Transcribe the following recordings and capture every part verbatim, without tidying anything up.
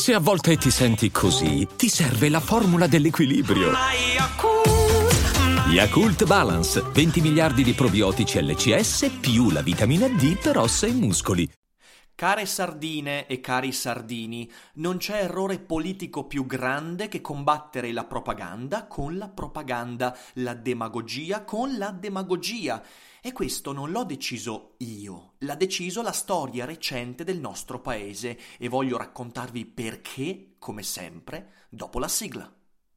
Se a volte ti senti così, ti serve la formula dell'equilibrio. Yakult Balance, venti miliardi di probiotici L C S più la vitamina D per ossa e muscoli. Care sardine e cari sardini, non c'è errore politico più grande che combattere la propaganda con la propaganda, la demagogia con la demagogia. E questo non l'ho deciso io, l'ha deciso la storia recente del nostro paese e voglio raccontarvi perché, come sempre, dopo la sigla.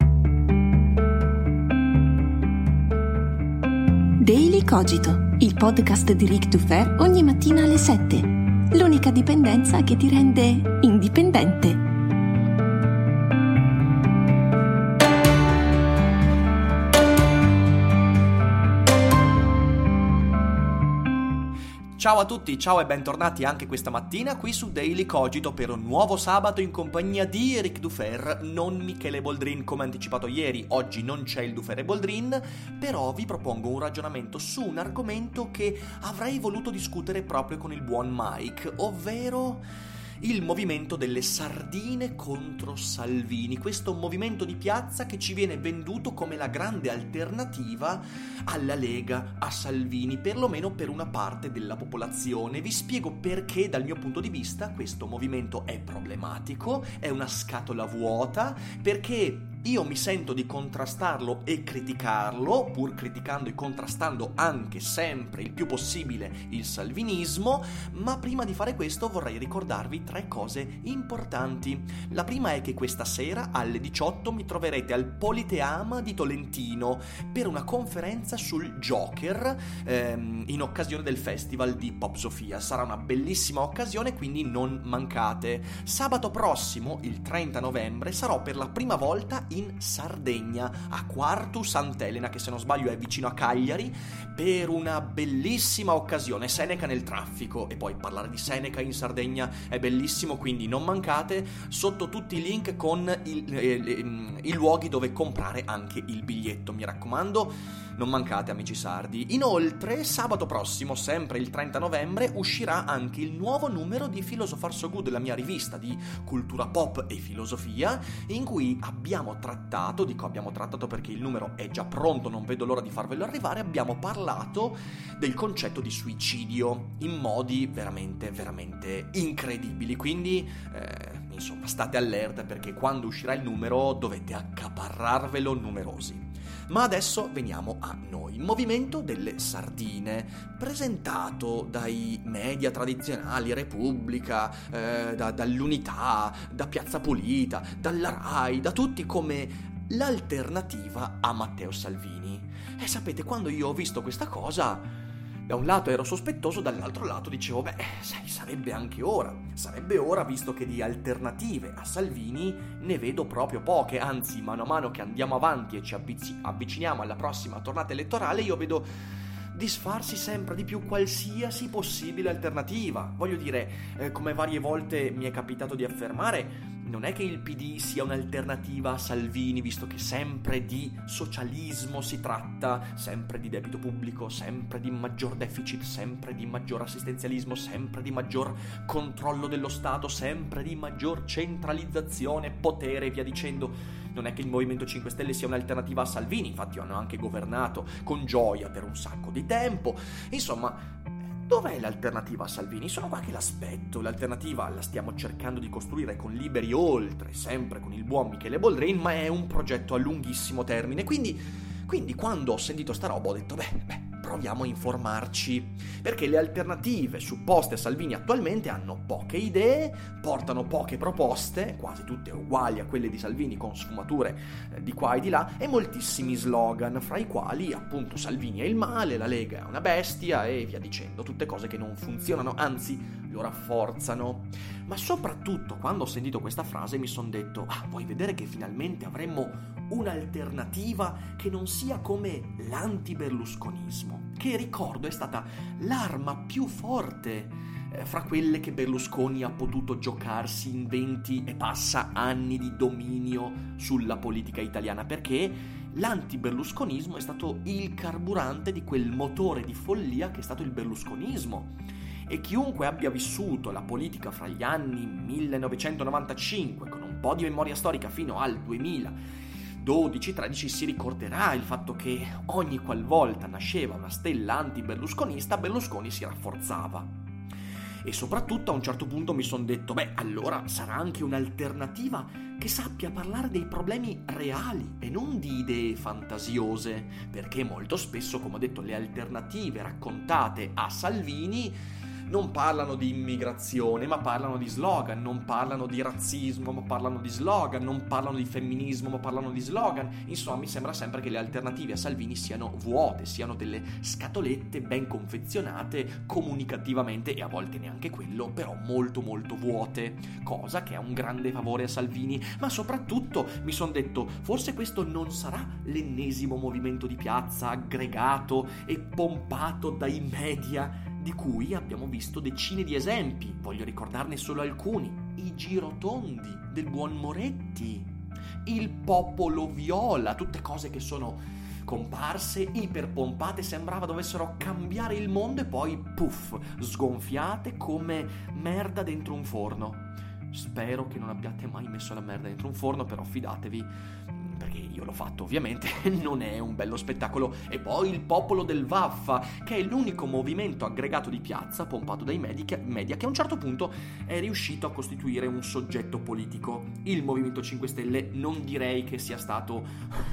Daily Cogito, il podcast di Ric Dufer ogni mattina alle sette. L'unica dipendenza che ti rende indipendente. Ciao a tutti, ciao e bentornati anche questa mattina qui su Daily Cogito per un nuovo sabato in compagnia di Eric Dufer, non Michele Boldrin come anticipato ieri. Oggi non c'è il Dufer e Boldrin, però vi propongo un ragionamento su un argomento che avrei voluto discutere proprio con il buon Mike, ovvero il movimento delle sardine contro Salvini, questo movimento di piazza che ci viene venduto come la grande alternativa alla Lega, a Salvini, perlomeno per una parte della popolazione. Vi spiego perché dal mio punto di vista questo movimento è problematico, è una scatola vuota, perché io mi sento di contrastarlo e criticarlo, pur criticando e contrastando anche sempre il più possibile il salvinismo, ma prima di fare questo vorrei ricordarvi tre cose importanti. La prima è che questa sera alle diciotto mi troverete al Politeama di Tolentino per una conferenza sul Joker ehm, in occasione del festival di Pop Sofia. Sarà una bellissima occasione, quindi non mancate. Sabato prossimo, il trenta novembre, sarò per la prima volta in Sardegna, a Quartu Sant'Elena, che se non sbaglio è vicino a Cagliari, per una bellissima occasione. Seneca nel traffico, e poi parlare di Seneca in Sardegna è bellissimo, quindi non mancate. Sotto tutti i link con il, eh, i luoghi dove comprare anche il biglietto, mi raccomando, non mancate amici sardi. Inoltre sabato prossimo, sempre il trenta novembre, uscirà anche il nuovo numero di Philosopher So Good, la mia rivista di cultura pop e filosofia, in cui abbiamo trattato, dico abbiamo trattato perché il numero è già pronto, non vedo l'ora di farvelo arrivare, abbiamo parlato del concetto di suicidio in modi veramente, veramente incredibili, quindi eh, insomma state allerta perché quando uscirà il numero dovete accaparrarvelo numerosi. Ma adesso veniamo a noi. Movimento delle sardine, presentato dai media tradizionali, Repubblica, eh, da, dall'Unità, da Piazza Pulita, dalla Rai, da tutti come l'alternativa a Matteo Salvini. E sapete, quando io ho visto questa cosa, da un lato ero sospettoso, dall'altro lato dicevo, beh, sai, sarebbe anche ora. Sarebbe ora, visto che di alternative a Salvini ne vedo proprio poche. Anzi, mano a mano che andiamo avanti e ci avvic- avviciniamo alla prossima tornata elettorale, io vedo disfarsi sempre di più qualsiasi possibile alternativa. Voglio dire, eh, come varie volte mi è capitato di affermare, non è che il P D sia un'alternativa a Salvini, visto che sempre di socialismo si tratta, sempre di debito pubblico, sempre di maggior deficit, sempre di maggior assistenzialismo, sempre di maggior controllo dello Stato, sempre di maggior centralizzazione, potere e via dicendo. Non è che il Movimento cinque Stelle sia un'alternativa a Salvini, infatti hanno anche governato con gioia per un sacco di tempo. Insomma, dov'è l'alternativa a Salvini? Sono qua che l'aspetto. L'alternativa la stiamo cercando di costruire con Liberi Oltre, sempre con il buon Michele Boldrin, ma è un progetto a lunghissimo termine. Quindi, quindi quando ho sentito sta roba ho detto, beh, beh, proviamo a informarci, perché le alternative supposte a Salvini attualmente hanno poche idee, portano poche proposte, quasi tutte uguali a quelle di Salvini con sfumature eh, di qua e di là, e moltissimi slogan, fra i quali appunto Salvini è il male, la Lega è una bestia e via dicendo, tutte cose che non funzionano, anzi lo rafforzano. Ma soprattutto quando ho sentito questa frase mi sono detto, ah, vuoi vedere che finalmente avremmo un'alternativa che non sia come l'anti-berlusconismo, che ricordo è stata l'arma più forte eh, fra quelle che Berlusconi ha potuto giocarsi in venti e passa anni di dominio sulla politica italiana, perché l'anti-berlusconismo è stato il carburante di quel motore di follia che è stato il berlusconismo. E chiunque abbia vissuto la politica fra gli anni millenovecentonovantacinque con un po' di memoria storica fino al duemiladodici tredici si ricorderà il fatto che ogni qualvolta nasceva una stella anti-berlusconista, Berlusconi si rafforzava. E soprattutto a un certo punto mi sono detto, beh, allora sarà anche un'alternativa che sappia parlare dei problemi reali e non di idee fantasiose, perché molto spesso, come ho detto, le alternative raccontate a Salvini non parlano di immigrazione, ma parlano di slogan, non parlano di razzismo, ma parlano di slogan, non parlano di femminismo, ma parlano di slogan. Insomma, mi sembra sempre che le alternative a Salvini siano vuote, siano delle scatolette ben confezionate comunicativamente, e a volte neanche quello, però molto molto vuote, cosa che è un grande favore a Salvini. Ma soprattutto mi sono detto, forse questo non sarà l'ennesimo movimento di piazza aggregato e pompato dai media, di cui abbiamo visto decine di esempi. Voglio ricordarne solo alcuni: i girotondi del buon Moretti, il popolo viola, tutte cose che sono comparse, iperpompate, sembrava dovessero cambiare il mondo e poi puff, sgonfiate come merda dentro un forno. Spero che non abbiate mai messo la merda dentro un forno, però fidatevi, perché io l'ho fatto ovviamente, non è un bello spettacolo. E poi il popolo del Vaffa, che è l'unico movimento aggregato di piazza pompato dai media, media che a un certo punto è riuscito a costituire un soggetto politico. Il Movimento cinque Stelle non direi che sia stato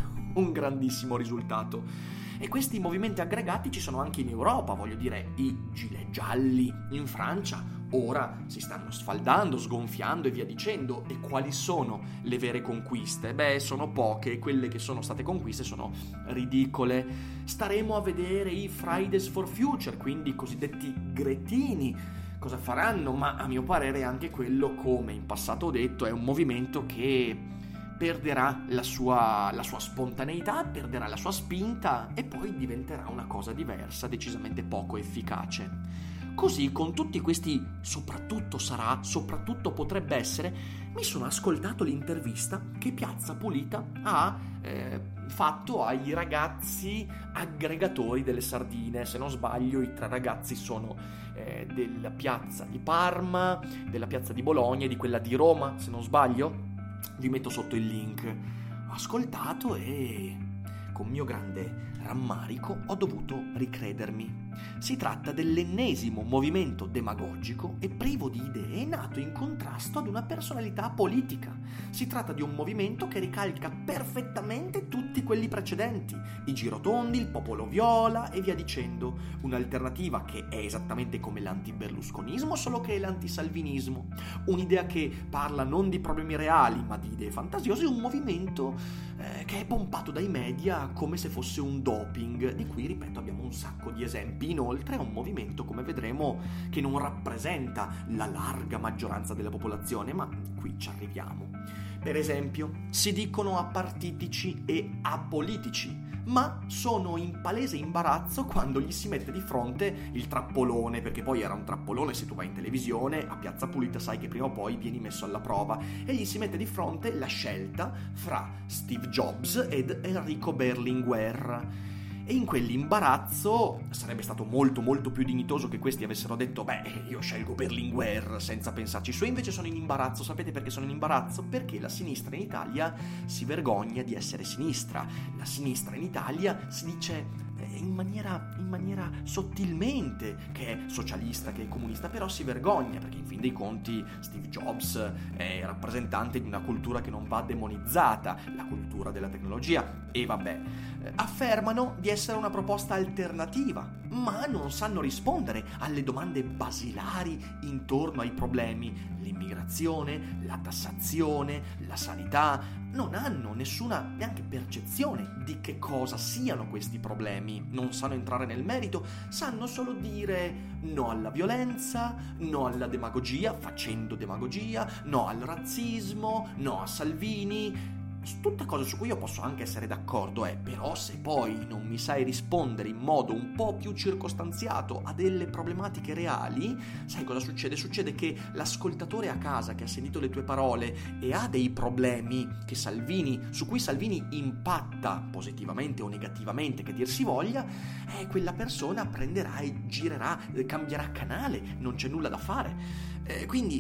un grandissimo risultato. E questi movimenti aggregati ci sono anche in Europa, voglio dire, i gilet gialli in Francia ora si stanno sfaldando, sgonfiando e via dicendo. E quali sono le vere conquiste? Beh, sono poche, quelle che sono state conquiste sono ridicole. Staremo a vedere i Fridays for Future, quindi i cosiddetti gretini, cosa faranno, ma a mio parere anche quello, come in passato ho detto, è un movimento che perderà la sua, la sua spontaneità, perderà la sua spinta e poi diventerà una cosa diversa, decisamente poco efficace. Così, con tutti questi soprattutto sarà, soprattutto potrebbe essere, mi sono ascoltato l'intervista che Piazza Pulita ha eh, fatto ai ragazzi aggregatori delle sardine. Se non sbaglio, i tre ragazzi sono eh, della piazza di Parma, della piazza di Bologna e di quella di Roma, se non sbaglio. Vi metto sotto il link. Ho ascoltato e, con mio grande rammarico, ho dovuto ricredermi. Si tratta dell'ennesimo movimento demagogico e privo di idee nato in contrasto ad una personalità politica. Si tratta di un movimento che ricalca perfettamente tutti quelli precedenti: i girotondi, il popolo viola e via dicendo. Un'alternativa che è esattamente come l'antiberlusconismo, solo che è l'antisalvinismo. Un'idea che parla non di problemi reali ma di idee fantasiose. Un movimento eh, che è pompato dai media come se fosse un doping, di cui, ripeto, abbiamo un sacco di esempi. Inoltre è un movimento, come vedremo, che non rappresenta la larga maggioranza della popolazione, ma qui ci arriviamo. Per esempio, si dicono apartitici e apolitici, ma sono in palese imbarazzo quando gli si mette di fronte il trappolone, perché poi era un trappolone. Se tu vai in televisione, a Piazza Pulita, sai che prima o poi vieni messo alla prova, e gli si mette di fronte la scelta fra Steve Jobs ed Enrico Berlinguer. E in quell'imbarazzo sarebbe stato molto molto più dignitoso che questi avessero detto: beh, io scelgo Berlinguer, senza pensarci su. E invece sono in imbarazzo. Sapete perché sono in imbarazzo? Perché la sinistra in Italia si vergogna di essere sinistra. La sinistra in Italia si dice in maniera, in maniera sottilmente che è socialista, che è comunista, però si vergogna perché in fin dei conti Steve Jobs è rappresentante di una cultura che non va demonizzata, la cultura della tecnologia. E vabbè, affermano di essere una proposta alternativa, ma non sanno rispondere alle domande basilari intorno ai problemi: l'immigrazione, la tassazione, la sanità. Non hanno nessuna neanche percezione di che cosa siano questi problemi, non sanno entrare nel merito, sanno solo dire no alla violenza, no alla demagogia, facendo demagogia, no al razzismo, no a Salvini. Tutte cose su cui io posso anche essere d'accordo, eh, però se poi non mi sai rispondere in modo un po' più circostanziato a delle problematiche reali, sai cosa succede? Succede che l'ascoltatore a casa che ha sentito le tue parole e ha dei problemi che Salvini, su cui Salvini impatta positivamente o negativamente, che dir si voglia, eh, quella persona prenderà e girerà, eh, cambierà canale, non c'è nulla da fare. Eh, quindi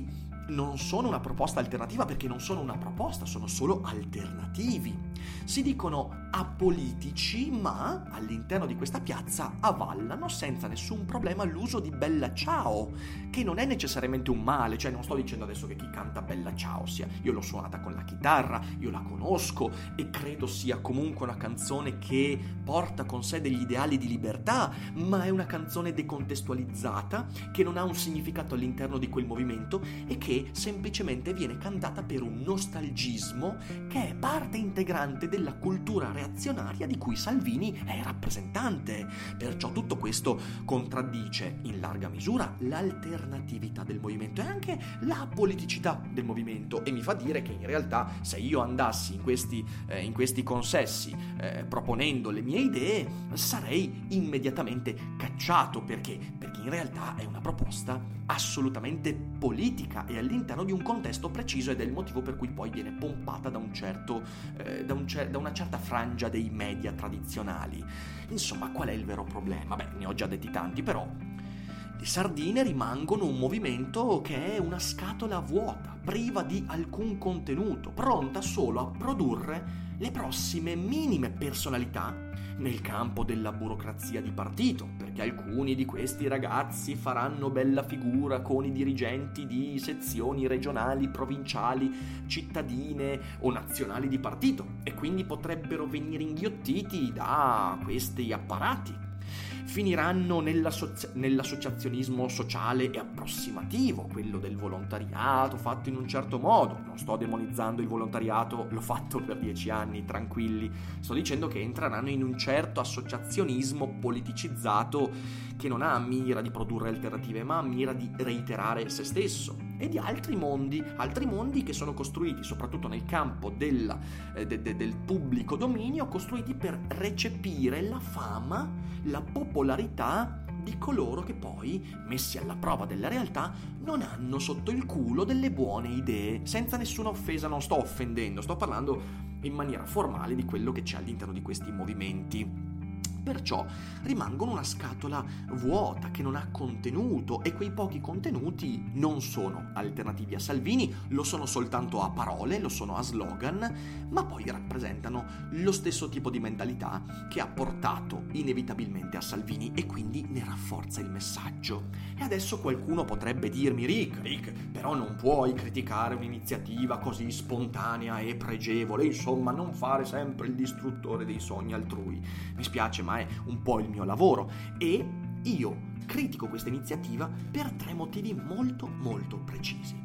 non sono una proposta alternativa perché non sono una proposta, sono solo alternativi. Si dicono apolitici, ma all'interno di questa piazza avallano senza nessun problema l'uso di Bella Ciao, che non è necessariamente un male, cioè non sto dicendo adesso che chi canta Bella Ciao sia, io l'ho suonata con la chitarra, io la conosco e credo sia comunque una canzone che porta con sé degli ideali di libertà, ma è una canzone decontestualizzata, che non ha un significato all'interno di quel movimento e che semplicemente viene cantata per un nostalgismo che è parte integrante della cultura reazionaria di cui Salvini è rappresentante. Perciò tutto questo contraddice in larga misura l'alternatività del movimento e anche la politicità del movimento, e mi fa dire che in realtà se io andassi in questi, eh, in questi consessi eh, proponendo le mie idee sarei immediatamente cacciato, perché? Perché in realtà è una proposta assolutamente politica e all'interno di un contesto preciso, ed è il motivo per cui poi viene pompata da un certo eh, da, un cer- da una certa frangia dei media tradizionali. Insomma, qual è il vero problema? Beh, ne ho già detti tanti, però le sardine rimangono un movimento che è una scatola vuota, priva di alcun contenuto, pronta solo a produrre le prossime minime personalità nel campo della burocrazia di partito, perché alcuni di questi ragazzi faranno bella figura con i dirigenti di sezioni regionali, provinciali, cittadine o nazionali di partito e quindi potrebbero venire inghiottiti da questi apparati. Finiranno nell'associ- nell'associazionismo sociale e approssimativo, quello del volontariato fatto in un certo modo. Non sto demonizzando il volontariato, l'ho fatto per dieci anni, tranquilli. Sto dicendo che entreranno in un certo associazionismo politicizzato che non ha mira di produrre alternative, ma ha mira di reiterare se stesso. E di altri mondi, altri mondi che sono costruiti soprattutto nel campo della, eh, de, de, del pubblico dominio, costruiti per recepire la fama, la popolarità di coloro che poi, messi alla prova della realtà, non hanno sotto il culo delle buone idee, senza nessuna offesa. Non sto offendendo, sto parlando in maniera formale di quello che c'è all'interno di questi movimenti. Perciò rimangono una scatola vuota che non ha contenuto, e quei pochi contenuti non sono alternativi a Salvini, lo sono soltanto a parole, lo sono a slogan, ma poi rappresentano lo stesso tipo di mentalità che ha portato inevitabilmente a Salvini e quindi ne rafforza il messaggio. E adesso qualcuno potrebbe dirmi: Rick, Rick, però non puoi criticare un'iniziativa così spontanea e pregevole, insomma non fare sempre il distruttore dei sogni altrui. Mi spiace, ma è un po' il mio lavoro e io critico questa iniziativa per tre motivi molto molto precisi.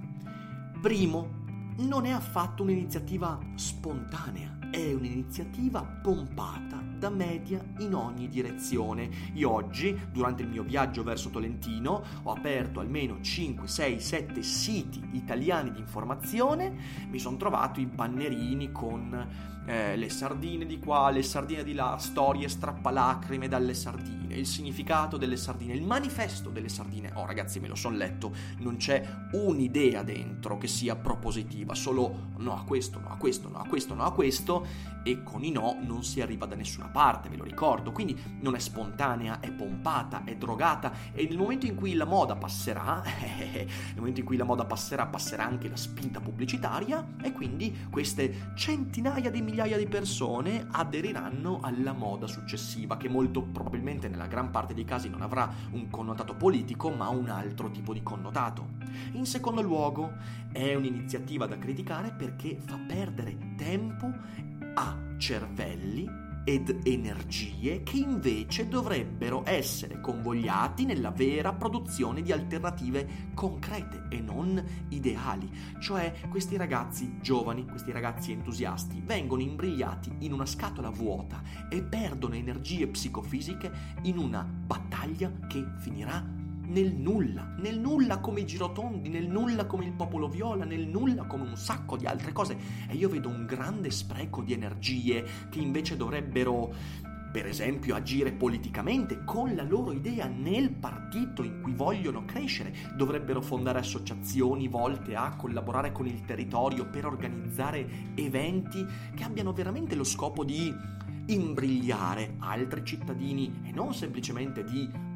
Primo, non è affatto un'iniziativa spontanea, è un'iniziativa pompata da media in ogni direzione. Io oggi, durante il mio viaggio verso Tolentino, ho aperto almeno cinque, sei, sette siti italiani di informazione, mi sono trovato i bannerini con eh, le sardine di qua, le sardine di là, storie strappalacrime dalle sardine, il significato delle sardine, il manifesto delle sardine. Oh ragazzi, me lo son letto, non c'è un'idea dentro che sia propositiva, solo no a questo, no a questo, no a questo, no a questo, e con i no non si arriva da nessuna parte, ve lo ricordo. Quindi non è spontanea, è pompata, è drogata, e nel momento in cui la moda passerà, nel momento in cui la moda passerà, passerà anche la spinta pubblicitaria, e quindi queste centinaia di migliaia di persone aderiranno alla moda successiva, che molto probabilmente nella gran parte dei casi non avrà un connotato politico, ma un altro tipo di connotato. In secondo luogo, è un'iniziativa da criticare perché fa perdere tempo a cervelli ed energie che invece dovrebbero essere convogliati nella vera produzione di alternative concrete e non ideali. Cioè, questi ragazzi giovani, questi ragazzi entusiasti vengono imbrigliati in una scatola vuota e perdono energie psicofisiche in una battaglia che finirà nel nulla, nel nulla come i girotondi, nel nulla come il popolo viola, nel nulla come un sacco di altre cose. E io vedo un grande spreco di energie che invece dovrebbero, per esempio, agire politicamente con la loro idea nel partito in cui vogliono crescere. Dovrebbero fondare associazioni volte a collaborare con il territorio per organizzare eventi che abbiano veramente lo scopo di imbrigliare altri cittadini e non semplicemente di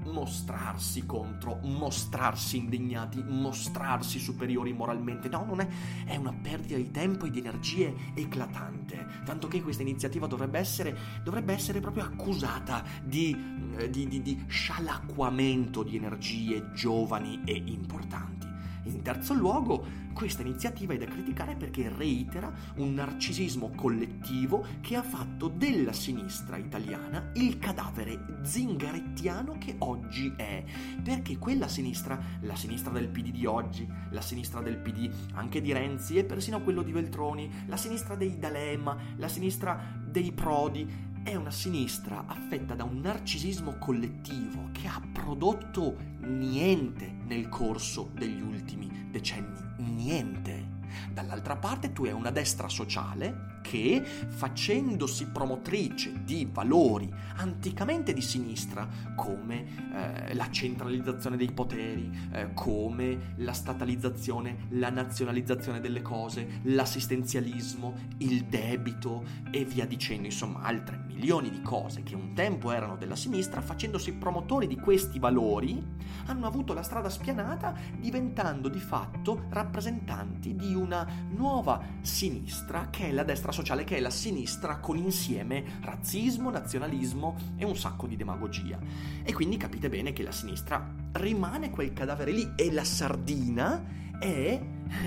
mostrarsi contro, mostrarsi indignati, mostrarsi superiori moralmente. No, non è, è una perdita di tempo e di energie eclatante, tanto che questa iniziativa dovrebbe essere, dovrebbe essere proprio accusata di, di, di, di scialacquamento di energie giovani e importanti. In terzo luogo, questa iniziativa è da criticare perché reitera un narcisismo collettivo che ha fatto della sinistra italiana il cadavere zingarettiano che oggi è. Perché quella sinistra, la sinistra del P D di oggi, la sinistra del P D anche di Renzi e persino quello di Veltroni, la sinistra dei D'Alema, la sinistra dei Prodi, è una sinistra affetta da un narcisismo collettivo che ha prodotto niente nel corso degli ultimi decenni, niente. Dall'altra parte tu hai una destra sociale che, facendosi promotrice di valori anticamente di sinistra, come eh, la centralizzazione dei poteri, eh, come la statalizzazione, la nazionalizzazione delle cose, l'assistenzialismo, il debito e via dicendo, insomma altre milioni di cose che un tempo erano della sinistra, facendosi promotori di questi valori, hanno avuto la strada spianata, diventando di fatto rappresentanti di una nuova sinistra che è la destra sociale, che è la sinistra con insieme razzismo, nazionalismo e un sacco di demagogia. E quindi capite bene che la sinistra rimane quel cadavere lì e la sardina è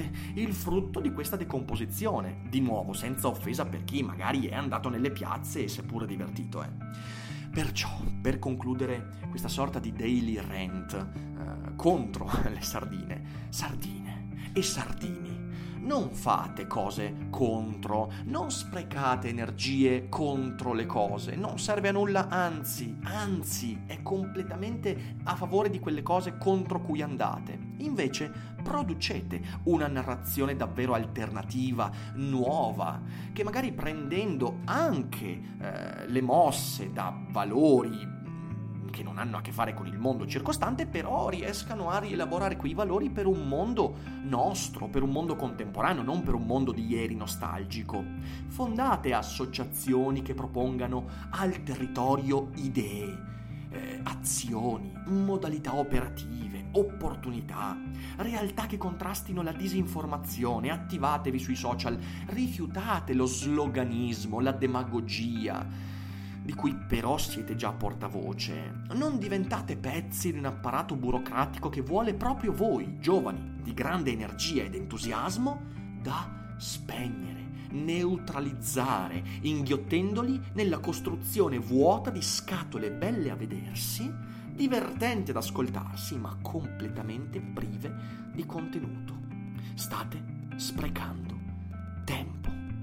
il frutto di questa decomposizione, di nuovo senza offesa per chi magari è andato nelle piazze e si è pure divertito, eh. Perciò, per concludere questa sorta di daily rant eh, contro le sardine, sardine e sardini, non fate cose contro, non sprecate energie contro le cose, non serve a nulla, anzi, anzi, è completamente a favore di quelle cose contro cui andate. Invece producete una narrazione davvero alternativa, nuova, che magari prendendo anche eh, le mosse da valori che non hanno a che fare con il mondo circostante, però riescano a rielaborare quei valori per un mondo nostro, per un mondo contemporaneo, non per un mondo di ieri nostalgico. Fondate associazioni che propongano al territorio idee, eh, azioni, modalità operative, opportunità, realtà che contrastino la disinformazione. Attivatevi sui social, rifiutate lo sloganismo, la demagogia, di cui però siete già portavoce. Non diventate pezzi di un apparato burocratico che vuole proprio voi, giovani, di grande energia ed entusiasmo, da spegnere, neutralizzare, inghiottendoli nella costruzione vuota di scatole belle a vedersi, divertenti ad ascoltarsi, ma completamente prive di contenuto. State sprecando tempo.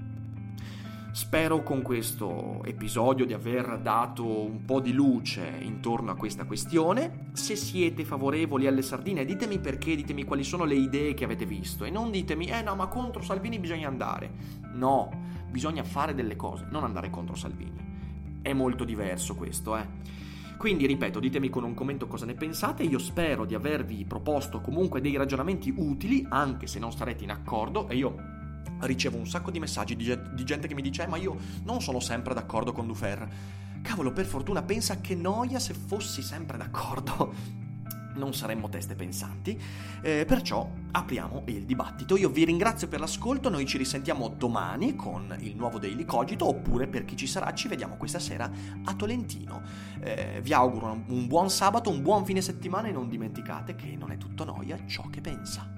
Spero con questo episodio di aver dato un po' di luce intorno a questa questione. Se siete favorevoli alle sardine, ditemi perché, ditemi quali sono le idee che avete visto e non ditemi eh no, ma contro Salvini bisogna andare. No, bisogna fare delle cose, non andare contro Salvini. È molto diverso questo, eh. Quindi, ripeto, ditemi con un commento cosa ne pensate. Io spero di avervi proposto comunque dei ragionamenti utili, anche se non sarete in accordo, e io ricevo un sacco di messaggi di gente che mi dice eh, ma io non sono sempre d'accordo con Dufer. Cavolo, per fortuna, pensa che noia se fossi sempre d'accordo. Non saremmo teste pensanti, eh, perciò apriamo il dibattito. Io vi ringrazio per l'ascolto, noi ci risentiamo domani con il nuovo Daily Cogito, oppure per chi ci sarà ci vediamo questa sera a Tolentino. Eh, vi auguro un buon sabato, un buon fine settimana e non dimenticate che non è tutto noia ciò che pensa.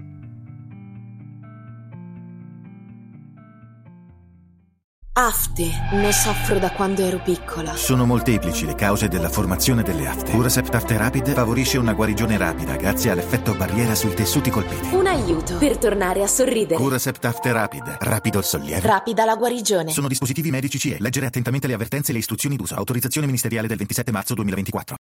Afte, ne soffro da quando ero piccola. Sono molteplici le cause della formazione delle afte. Curacept Afte Rapid favorisce una guarigione rapida grazie all'effetto barriera sui tessuti colpiti. Un aiuto per tornare a sorridere. Curacept Afte Rapid, rapido il sollievo, rapida la guarigione. Sono dispositivi medici C E. Leggere attentamente le avvertenze e le istruzioni d'uso. Autorizzazione ministeriale del ventisette marzo duemilaventiquattro.